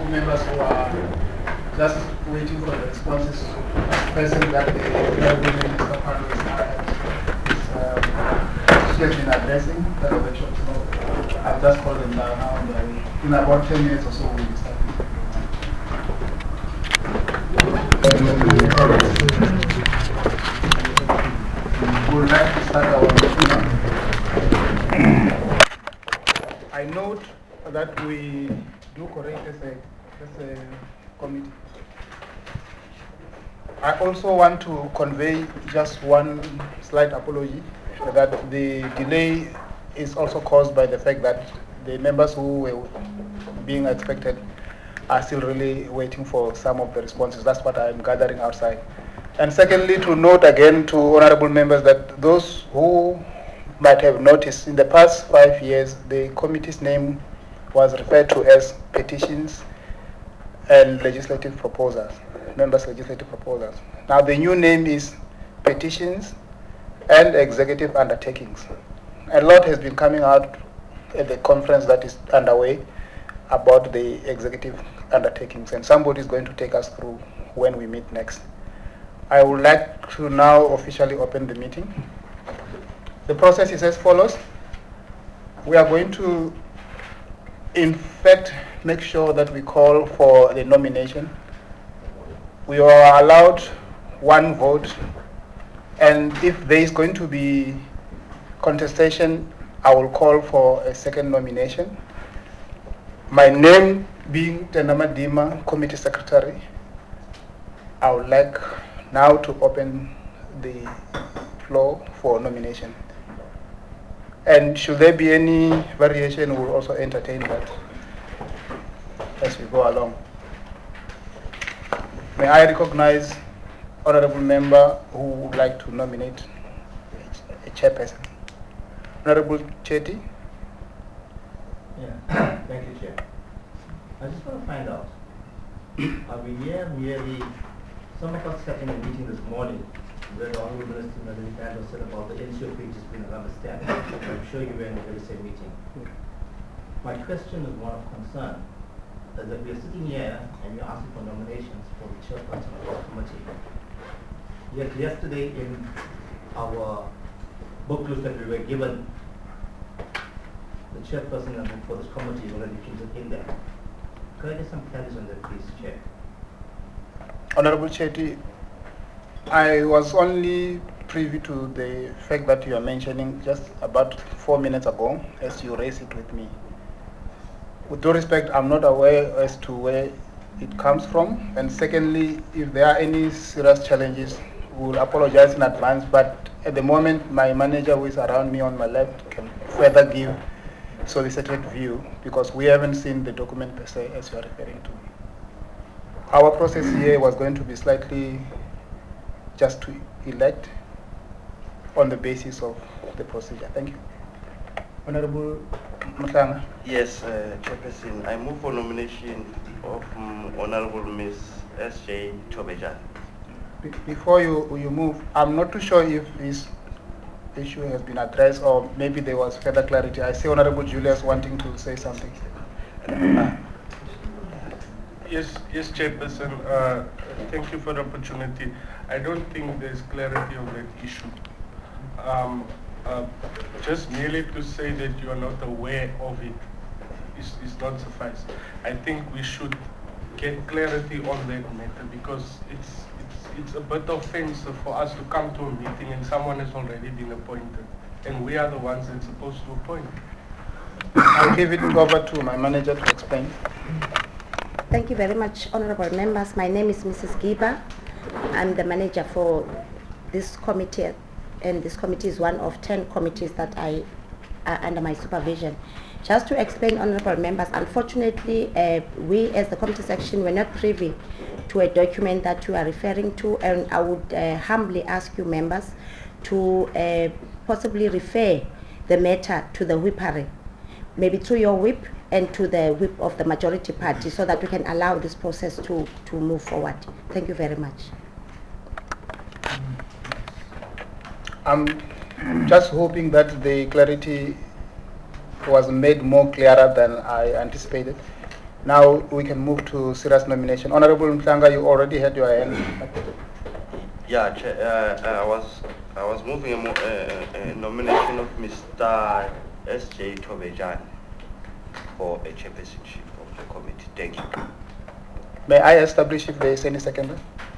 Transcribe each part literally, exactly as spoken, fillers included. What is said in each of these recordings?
members who are just waiting for the responses to the person that the Honorable Minister Pando is, um, she has been addressing that workshop. So I've just called them down now on their way. In about ten minutes or so, we'll be starting. We would like to start our meeting now. I note that we do correct as a, as a committee. I also want to convey just one slight apology that the delay is also caused by the fact that the members who were being expected are still really waiting for some of the responses. That's what I'm gathering outside. And secondly, to note again to honorable members that those who might have noticed in the past five years, the committee's name was referred to as petitions and legislative proposals, members' legislative proposals. Now the new name is petitions and executive undertakings. A lot has been coming out at the conference that is underway about the executive undertakings, and somebody is going to take us through when we meet next. I would like to now officially open the meeting. The process is as follows. We are going to, in fact, make sure that we call for the nomination. We are allowed one vote, and if there is going to be contestation, I will call for a second nomination. My name being Tendama Dima, Committee Secretary, I would like now to open the floor for nomination. And should there be any variation, we'll also entertain that as we go along. May I recognize honorable member who would like to nominate a chairperson? Honorable Chetty. Yeah, thank you, Chair. I just want to find out, are we here merely, some of us sat in a meeting this morning where the Honorable Minister Nadine Pando said about the N C O pages being understand. I'm sure you were in the very same meeting. My question is one of concern, is that we are sitting here and you're asking for nominations for the chairperson of our committee. Yet yesterday in our booklets that we were given, the chairperson for this committee is already printed in there. Could I get some clarity on that, please, Chair? Honorable Chetty, I was only privy to the fact that you are mentioning just about four minutes ago as you raised it with me. With due respect, I'm not aware as to where it comes from. And secondly, if there are any serious challenges, we will apologize in advance. But at the moment, my manager who is around me on my left can further give solicited view, because we haven't seen the document per se as you are referring to. Our process here was going to be slightly just to elect on the basis of the procedure. Thank you. Honorable Mutanga. Yes, uh, Chairperson, I move for nomination of um, Honorable Miz S J Chobeja. Be before you, you move, I'm not too sure if this issue has been addressed or maybe there was further clarity. I see Honorable Julius wanting to say something. Uh, Yes, yes, Chairperson. Uh, thank you for the opportunity. I don't think there's clarity on that issue. Um, uh, just merely to say that you are not aware of it is, is not suffice. I think we should get clarity on that matter, because it's, it's, it's a bit offensive for us to come to a meeting and someone has already been appointed, and we are the ones that's supposed to appoint. I'll give it over to my manager to explain. Thank you very much, honorable members. My name is Missus Giba. I'm the manager for this committee, and this committee is one of ten committees that I are under my supervision. Just to explain, honorable members, unfortunately, uh, we as the committee section were not privy to a document that you are referring to, and I would uh, humbly ask you members to uh, possibly refer the matter to the whippery, maybe through your whip and to the whip of the majority party, so that we can allow this process to, to move forward. Thank you very much. I'm just hoping that the clarity was made more clearer than I anticipated. Now we can move to serious nomination. Honorable Mtlanga, you already had your hand. Yeah, Chair, uh, uh, I was I was moving a, mo uh, a nomination of Mister S J Tobejan for a chairpersonship of the committee. Thank you. May I establish if there is any seconder?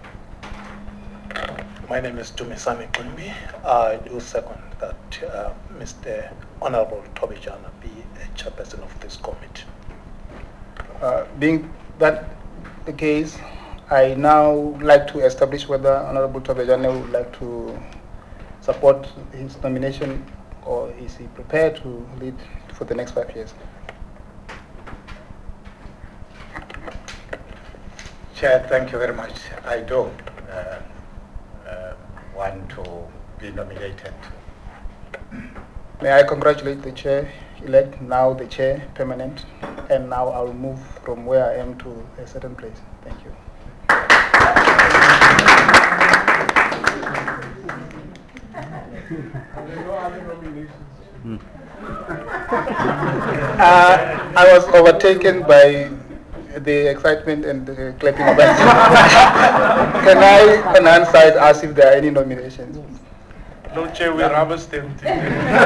My name is Dumisani Kunbi. I do second that uh, Mister Honorable Tobijana be a chairperson of this committee. Uh, being that the case, I now like to establish whether Honorable Tobejane would like to support his nomination, or is he prepared to lead for the next five years? Chair, thank you very much. I do uh, uh, want to be nominated. May I congratulate the chair-elect, now the chair permanent, and now I'll move from where I am to a certain place. Thank you. uh, I was overtaken by the excitement and the clapping of hands. Can I, on one side, ask if there are any nominations? No, Chair, we rubber stamped it.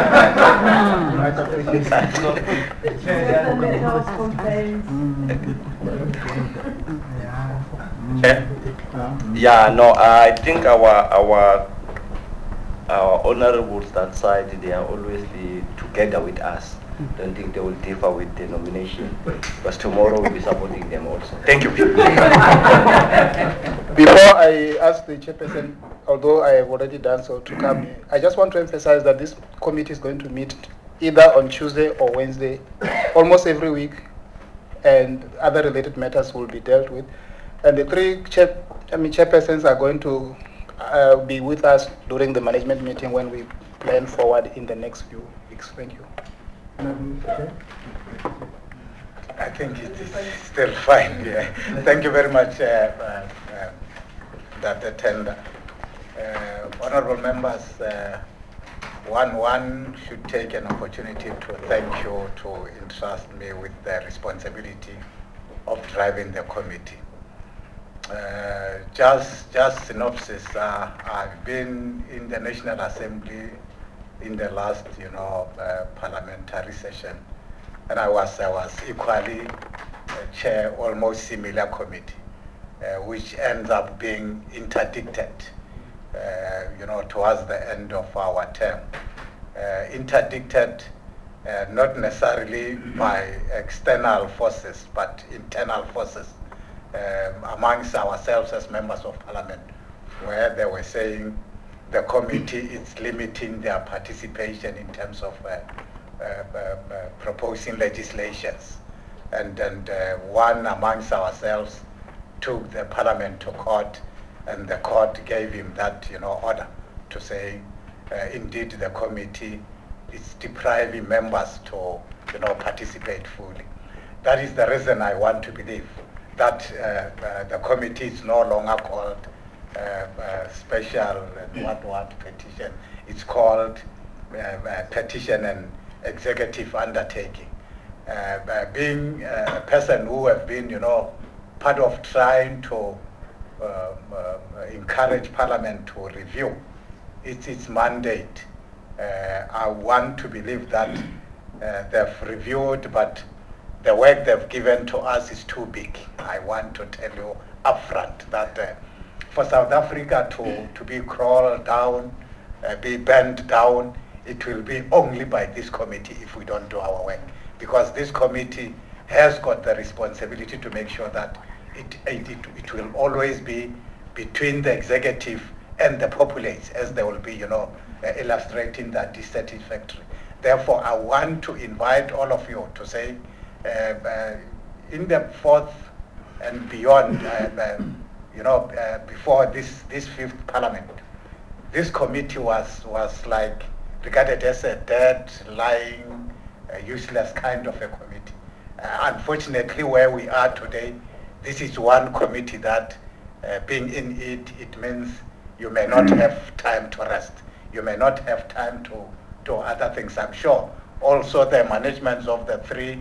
Chair? Yeah, no, I think our our our honorables that side, they are always the, together with us. Don't think they will differ with the nomination, because tomorrow we'll be supporting them also. Thank you. Before I ask the chairperson, although I have already done so, to come, I just want to emphasize that this committee is going to meet either on Tuesday or Wednesday, almost every week, and other related matters will be dealt with. And the three chair, I mean, chairpersons are going to uh, be with us during the management meeting when we plan forward in the next few weeks. Thank you. I think it is still fine. Yeah. Thank you very much, uh, uh, uh, that attend. Uh, honorable members, uh, one, one should take an opportunity to thank you to entrust me with the responsibility of driving the committee. Uh, just, just synopsis, uh, I've been in the National Assembly in the last, you know, uh, parliamentary session, and I was, I was equally uh, chair almost similar committee, uh, which ends up being interdicted, uh, you know, towards the end of our term. Uh, interdicted uh, not necessarily by external forces, but internal forces um, amongst ourselves as members of parliament, where they were saying the committee is limiting their participation in terms of uh, uh, uh, uh, proposing legislations. And, and uh, one amongst ourselves took the parliament to court, and the court gave him that, you know, order to say, uh, indeed, the committee is depriving members to, you know, participate fully. That is the reason I want to believe that uh, uh, the committee is no longer called uh, uh, special and what what petition. It's called uh, uh, petition and executive undertaking. Uh, uh, being uh, a person who have been, you know, part of trying to um, uh, encourage Parliament to review its, its mandate, uh, I want to believe that uh, they've reviewed, but the work they've given to us is too big. I want to tell you upfront that uh, for South Africa to, to be crawled down, uh, be bent down, it will be only by this committee if we don't do our work. Because this committee has got the responsibility to make sure that it, it, it, it will always be between the executive and the populace, as they will be, you know, uh, illustrating that dissatisfactory. Therefore, I want to invite all of you to say, uh, uh, in the fourth and beyond, uh, uh, you know, uh, before this, this fifth parliament, this committee was, was like regarded as a dead, lying, uh, useless kind of a committee. Uh, unfortunately, where we are today, this is one committee that, uh, being in it, it means you may not have time to rest. You may not have time to do other things. I'm sure also the managements of the three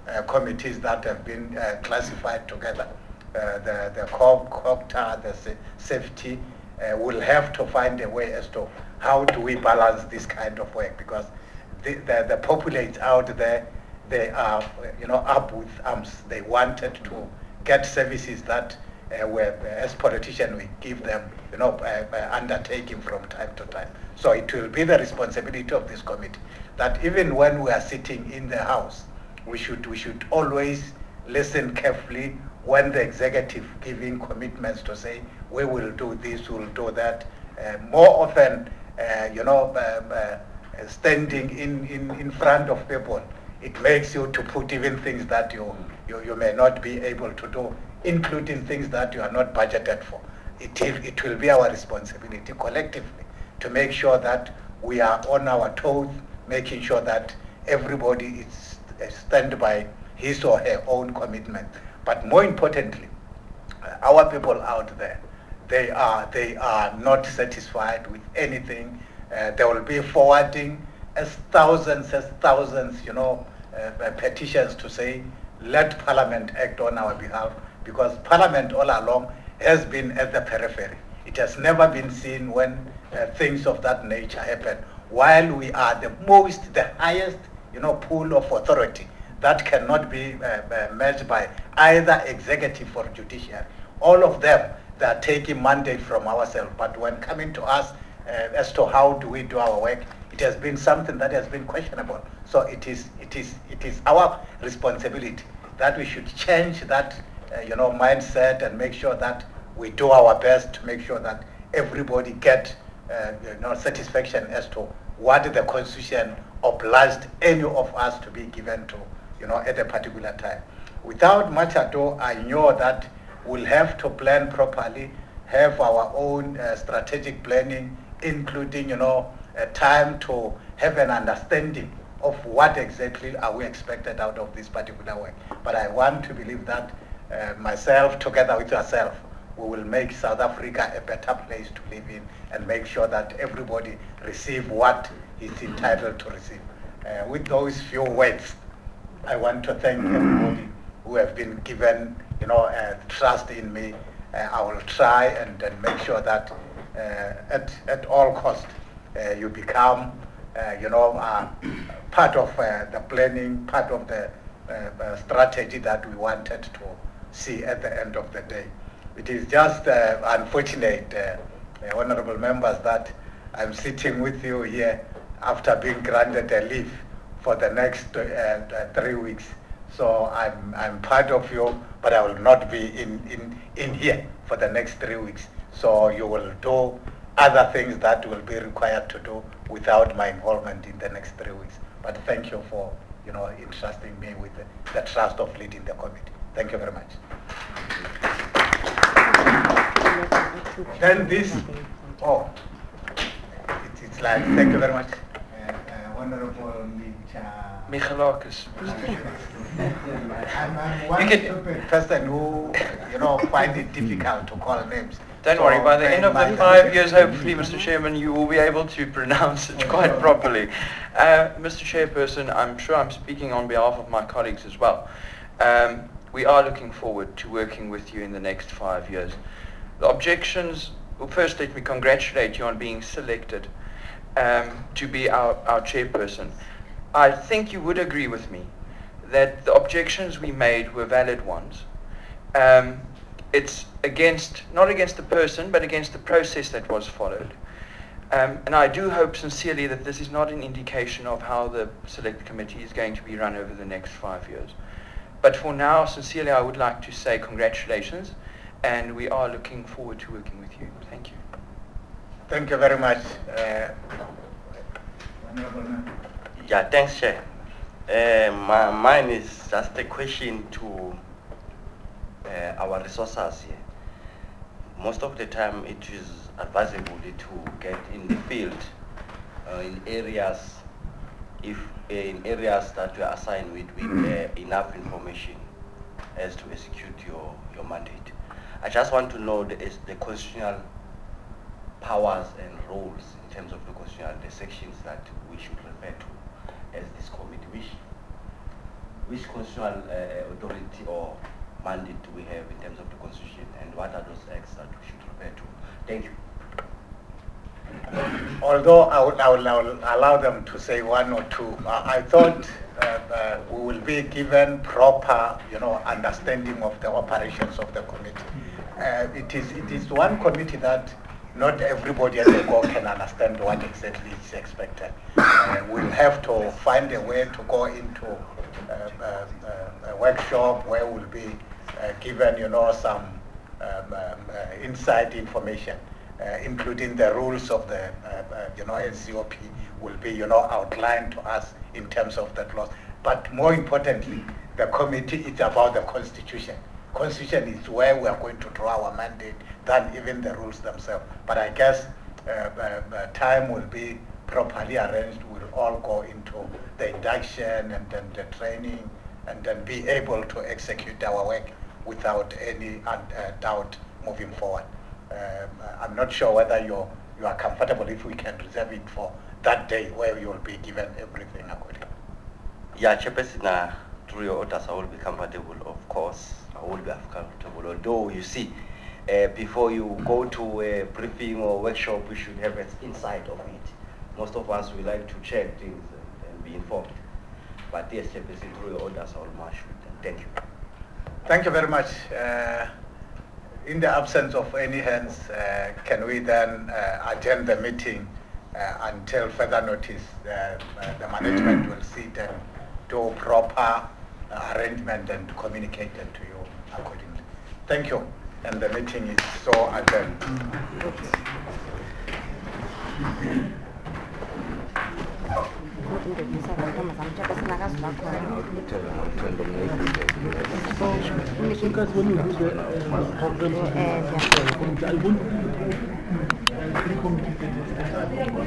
uh, committees that have been uh, classified together. Uh, the the COP, COPTA, the sa safety, uh, will have to find a way as to how do we balance this kind of work, because the, the, the populates out there, they are, you know, up with arms. They wanted to get services that uh, were, as politicians, we give them, you know, uh, uh, undertaking from time to time. So it will be the responsibility of this committee that even when we are sitting in the House, we should, we should always listen carefully when the executive giving commitments to say, we will do this, we will do that. Uh, more often, uh, you know, uh, uh, standing in, in, in front of people, it makes you to put even things that you, you, you may not be able to do, including things that you are not budgeted for. It, it will be our responsibility collectively to make sure that we are on our toes, making sure that everybody is stand by his or her own commitment. But more importantly, our people out there, they are, they are not satisfied with anything. Uh, they will be forwarding as thousands, as thousands, you know, uh, petitions to say, let Parliament act on our behalf, because Parliament all along has been at the periphery. It has never been seen when uh, things of that nature happen, while we are the most, the highest, you know, pool of authority that cannot be uh, uh, matched by either executive or judiciary. All of them, they are taking mandate from ourselves, but when coming to us uh, as to how do we do our work, it has been something that has been questionable. So it is, it is, it is our responsibility that we should change that, uh, you know, mindset and make sure that we do our best to make sure that everybody get, uh, you know, satisfaction as to what the Constitution obliged any of us to be given to, you know, at a particular time. Without much ado, I know that we'll have to plan properly, have our own uh, strategic planning, including, you know, a time to have an understanding of what exactly are we expected out of this particular work. But I want to believe that uh, myself, together with yourself, we will make South Africa a better place to live in and make sure that everybody receive what is entitled to receive. Uh, with those few words, I want to thank everybody who have been given, you know, uh, trust in me. Uh, I will try and, and make sure that uh, at, at all costs uh, you become, uh, you know, uh, part of uh, the planning, part of the uh, uh, strategy that we wanted to see at the end of the day. It is just uh, unfortunate, uh, uh, honorable members, that I'm sitting with you here after being granted a leave for the next uh, uh, three weeks. So I'm, I'm part of you, but I will not be in, in, in here for the next three weeks. So you will do other things that will be required to do without my involvement in the next three weeks. But thank you for, you know, entrusting me with the, the trust of leading the committee. Thank you very much. Then this, oh, it, it's like, thank you very much. Uh, uh, Honorable Michalakis. I'm, I'm one stupid person who, you know, find it difficult to call names. Don't So worry, by the bear end in of the mind five that- years, hopefully, Mister Chairman, you will be able to pronounce it quite properly. Uh, Mister Chairperson, I'm sure I'm speaking on behalf of my colleagues as well. Um, we are looking forward to working with you in the next five years. The objections, well, first let me congratulate you on being selected um, to be our, our chairperson. I think you would agree with me that the objections we made were valid ones. Um, it's against, not against the person, but against the process that was followed. Um, and I do hope sincerely that this is not an indication of how the select committee is going to be run over the next five years. But for now, sincerely, I would like to say congratulations, and we are looking forward to working with you. Thank you. Thank you very much. Uh, Honorable Member. Yeah, thanks, Chair. Uh, my, mine is just a question to uh, our resources here. Most of the time, it is advisable to get in the field, uh, in areas, if uh, in areas that you are assigned with, with uh, enough information as to execute your, your mandate. I just want to know the, the constitutional powers and roles in terms of the constitutional, the sections that we should refer to as this committee, which which constitutional uh, authority or mandate do we have in terms of the constitution, and what are those acts that we should refer to? Thank you. Although I will, I will, I will allow them to say one or two, uh, I thought uh, uh, we will be given proper, you know, understanding of the operations of the committee. Uh, it is it is one committee that not everybody at the go can understand what exactly is expected. Uh, we'll have to find a way to go into uh, uh, uh, a workshop where we'll be uh, given, you know, some um, um, uh, inside information. Uh, including the rules of the, uh, uh, you know, N C O P will be, you know, outlined to us in terms of the clause. But more importantly, the committee is about the Constitution. Constitution is where we are going to draw our mandate than even the rules themselves. But I guess uh, uh, uh, time will be properly arranged. We'll all go into the induction and then the training and then be able to execute our work without any uh, doubt moving forward. Um, I'm not sure whether you're, you are comfortable if we can reserve it for that day where you will be given everything accordingly. Yeah, Chairperson, uh, through your orders, I will be comfortable, of course. I will be comfortable. Although, you see, uh, before you go to a briefing or workshop, we should have an insight of it. Most of us, we like to check things and, and be informed. But yes, Chairperson, through your orders, I will march with them. Thank you. Thank you very much. Uh, In the absence of any hands, uh, can we then uh, adjourn the meeting uh, until further notice? Uh, uh, the management will sit and do proper uh, arrangement and communicate it to you accordingly. Thank you. And the meeting is so adjourned. Because when you do the program, I won't